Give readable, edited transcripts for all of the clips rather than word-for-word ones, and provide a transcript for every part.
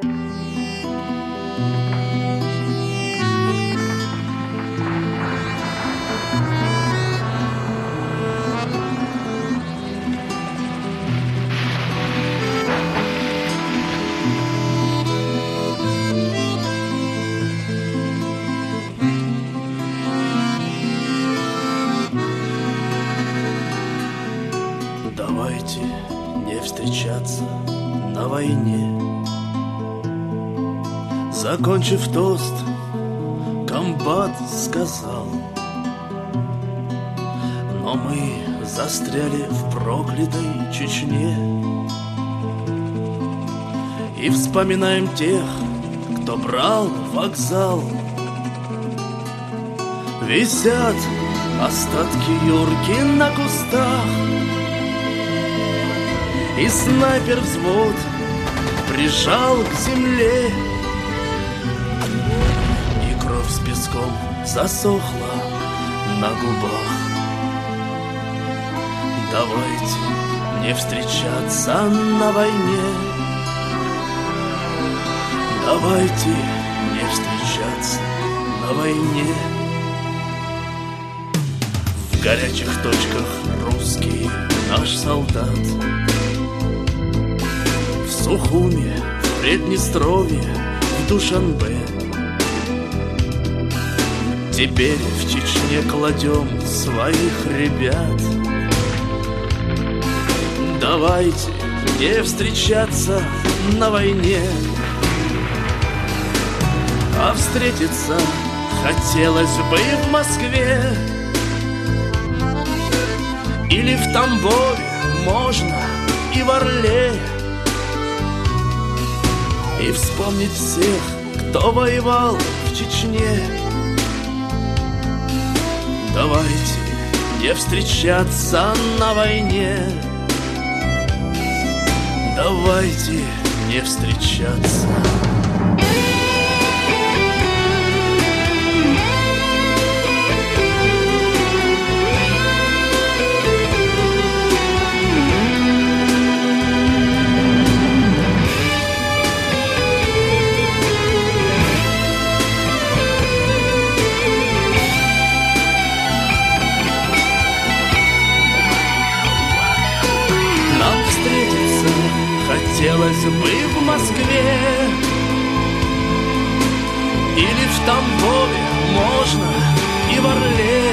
Давайте не встречаться на войне. Закончив тост, комбат сказал: но мы застряли в проклятой Чечне и вспоминаем тех, кто брал вокзал. Висят остатки Юрки на кустах, и снайпер-взвод прижал к земле, и кровь с песком засохла на губах. Давайте не встречаться на войне. Давайте не встречаться на войне. В горячих точках русский наш солдат, в Сухуме, в Приднестровье, в Душанбе. Теперь в Чечне кладем своих ребят. Давайте не встречаться на войне, а встретиться хотелось бы и в Москве. Или в Тамбове, можно и в Орле, и вспомнить всех, кто воевал в Чечне. Давайте не встречаться на войне. Давайте не встречаться. Хотелось бы в Москве или в Тамбове, можно и в Орле,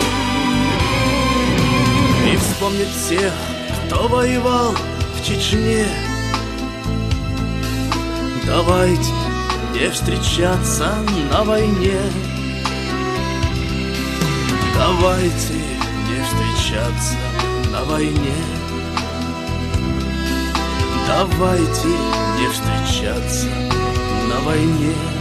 и вспомнить всех, кто воевал в Чечне. Давайте не встречаться на войне. Давайте не встречаться на войне. Давайте не встречаться на войне.